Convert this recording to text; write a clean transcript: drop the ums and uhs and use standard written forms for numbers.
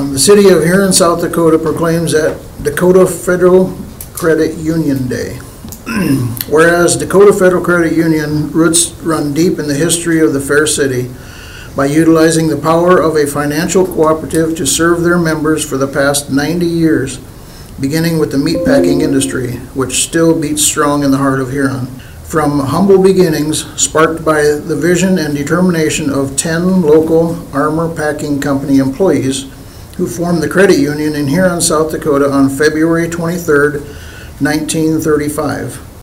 The city of Huron, South Dakota proclaims that Dakota Federal Credit Union Day. Whereas Dakota Federal Credit Union roots run deep in the history of the fair city by utilizing the power of a financial cooperative to serve their members for the past 90 years, beginning with the meatpacking industry, which still beats strong in the heart of Huron. From humble beginnings, sparked by the vision and determination of 10 local Armor Packing Company employees who formed the credit union in Huron, South Dakota on February 23, 1935.